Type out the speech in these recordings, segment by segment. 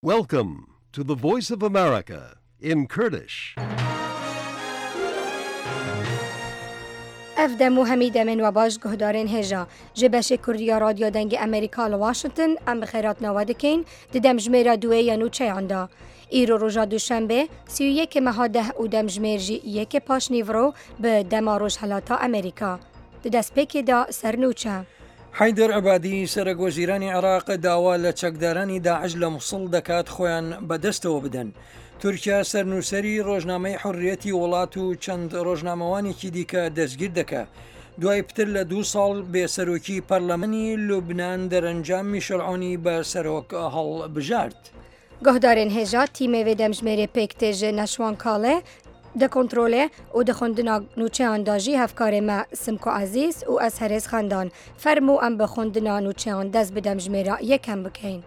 Welcome to the Voice of America in Kurdish. افدمو حمیده من و باش گهدارین هجا جبش کردیا رادیو دنگ امریکا لواشنطن ام بخیرات نوادکین دیدم جمیرا دوه یا نوچه آندا ایرو روژا دوشنبه 31 مهاده و دم جمیرجی یک پاش نیورو به دما روش حلاتا امریکا دست پیکی دا سرنوچه حیدر عبادی سرک وزیرانی عراق داوا لە چەکدارانی داعش لە مووسڵ دەکات خۆیان بەدەستەوە بدەن. تورکیا سەرنووسەری ڕۆژنامەی حڕیەتی وڵات و چەند ڕۆژنامەوانێکی دیکە دەستگیر دەکات. دوای پتر لە 2 ساڵ بێسەرۆکی پەرلەمانی لوبنان دەرەنجام میشل عونی بە سەرۆک هەڵبژارد. گهدارین هجا تیمه و دم جمیره پیکتیج نشوان کاله ده کنترله و ده خوندنا نوچه انداجی هفکار ما سمکو عزیز و از هرز خاندان فرمو ام به خوندنا نوچه انداز بدم جمیره یکم بکین.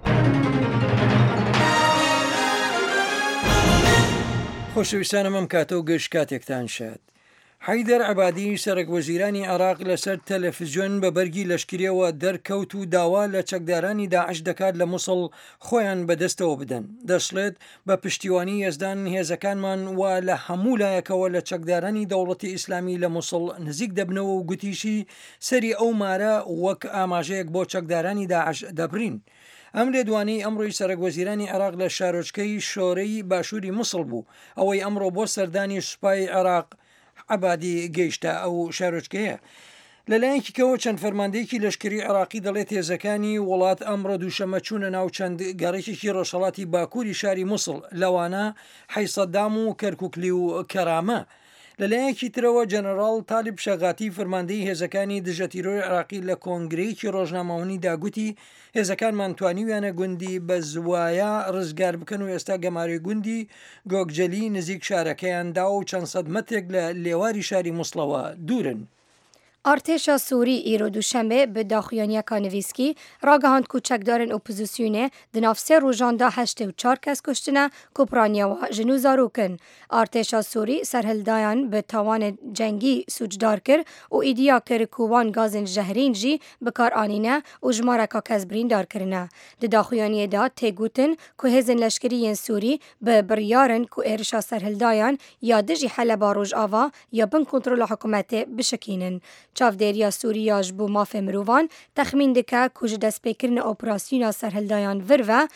خۆشەویستانم ئەم کاتە و گەشت کاتێکتان شاد. حیدر عبادی سەرک وەزیرانی عراق لەسەر تەلەڤیزیۆن بە بەرگی لەشکریەوە دەرکەوت و داوا لە چەکدارانی داعش دەکات لە مووسڵ خۆیان بەدەستەوە بدەن. دەشڵێت بە پشتیوانی یەزدان هێزەکانمان وا لە هەموو لایەکەوە لە چەکدارانی دەوڵەتی ئیسلامی لە مووسڵ نزیک دەبنەوە و گوتیشی سەری ئەو مارە وەک ئاماژەیەک بۆ چەکدارانی داعش دەبرین. ئەم لێدوانەی ئەمڕۆی سەرک وەزیرانی عراق لە شارۆچکەی شۆرەی باشووری مووسڵ بوو ئەوەی ئەمڕۆ بۆ سەردانی سوپای عراق عبادی گەیشتە ئەو شارۆچکەیە. لەلایەنێکیکەوە چەند فەرماندەیەکی لەشکری عراقی دەڵێت هێزەکانی وڵات ئەمڕۆ دووشەمە چوونە ناو چەند گەڕێکێکی ڕۆژهەڵاتی باکووری شاری مووسڵ لەوانە حەیسەدام و کەرکووکلی و کەرامە. لەلایەکی ترەوە جەنەڕاڵ تالیب شەغاتی فەرماندەی هێزەکانی دژە تیرۆری عراقی لە کۆنگرەیەکی ڕۆژنامەوانی داگوتی هێزەکانمان توانیویانە گوندی بە زوایە ڕزگار بکەن و ئێستا گەماروی گوندی گۆگجەلی نزیک شارەکەیاندا و چەند سەد مەترێک لە لێواری شاری مووسڵەوە دوورن. ارتشا سوری ایرو دوشنبه به داخیانیا کانویسکی راگهاند کو چکدارن اپوزیسیونه دناف 3 روزان دا 84 کس کشتنه کوپرانیا و جنو زاروکن. ارتشا سوری سرهلدایان به تاوان جنگی سوجدار کر و ایدیا کر کووان گازن جهرین جی بکار آنینه و جمارکا کسبرین دار کرنه. د داخیانی دا تگوتن که هزن لشکری سوری به بریارن که ارشا سرهلدایان یا دجی حل باروج آوا یا بن کنترل حکومت بشکینن. چاودێریە سووریاش بوو مافێ مرۆڤان تەخمین دکە کو ji destpêkirina operasyona serhildayan vir ve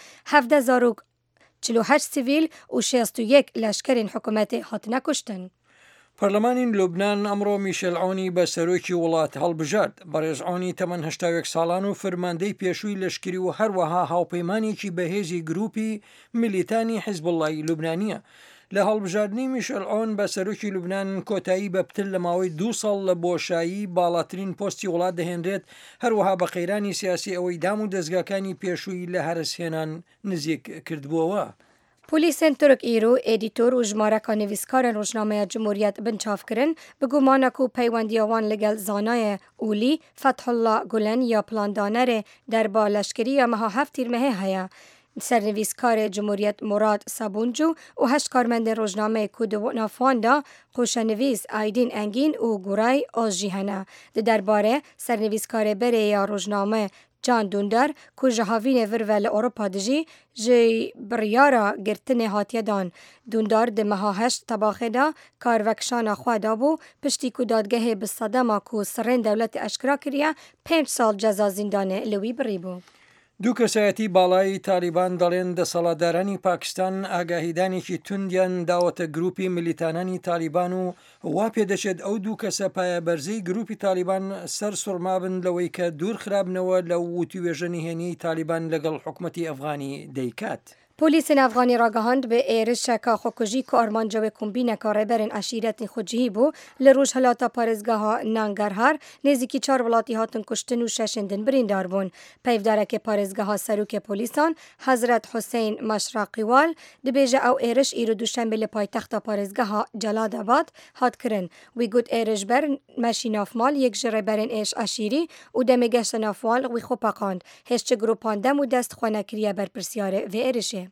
48 sivîl û 61 leşkerên hikûmetê hatine kuştin. پەرلەمانی لوبنان ئەمڕۆ میشل عونی بە سەرۆکی وڵات هەڵبژارد. بەڕێز عونی تەمەن 81 ساڵان و فەرماندەی پێشووی لەشکری و هەروەها هاوپەیمانێکی بەهێزی گروپی میلیتانی حیزبوڵڵای لوبنانیە. لە هەڵبژاردننی میشل عون بە سەرۆکی لوبنان کۆتایی بە پتر لە ماوەی 2 ساڵ لە بۆشایی باڵاترین پۆستی وڵات دەهێنرێت هەروەها بە قەیرانی سیاسی ئەوەی دام و دەستگاکانی پێشووی لە هەرسهێنان نزیک کردبووەوە. پلیسên Türk îro edîtor û jmareka nivîskarên Rojnameya Cumhuriyet bin çavkirin bi gumana ku peywendiya wan ligel zanayê Ulî Fethullah Gulen ya plandanerê derba leşkeriya meha heft tîrmehê heye. سرنویسکار جمهوریت مراد سابونجو و 8 کارمند روزنامه کو د نافوان دا خوشنویس آیدین انگین و گورای آزجیهنه. درباره سرنویسکار بره یا روزنامه جان دوندر کو جهاوین ورول اروپا دجی جی بریارا گرتن هاتیه دان. دوندر ده مها 8 طباخه دا کاروکشان خوادا بو پشتی کو دادگه بصدما کو سرین دولت اشکرا کریه 5 سال جزا زندانه لوی بری بو. دوو کەسایەتی باڵایی تالیبان دەڵێن دەسەڵاتدارانی پاکستان ئاگاهیدانێکی توندیان داوەتە گروپی ملیتانانی تالیبان و وا پێدەچێت ئەو دوو کەسە پایە بەرزەی گروپی تالیبان سەر سوڕمابن لەوەی کە دوور خراپنەوە لە وتیوێژە نهێنی تالیبان لەگەڵ حکوومەتی ئەفغانی دەیکات. پلیسên Afganî ragihand bi êrişeka xwekujî ku armanca wê kombîneka rêberên eşîretên xwe cihî bû li rojhilata parêzgeha Nangarhar nêzîkî 4 welatî hatin kuştin û 6 din birîndar bûn. Peyvdarekê parêzgeha Serokê Polîsan Hezret Hüseyn Meşraqîwal dibêje ew êriş îro duşembe li paytexta parêzgeha Celadabad hat kirin. Wî got êrişber meşî navmal yek ji rêberên êş eşîrî û demê geşta navmal wî xwe peqand. Hêzçi gropan dem û dest xwe nekiriye berpirsyarê vê êrişê.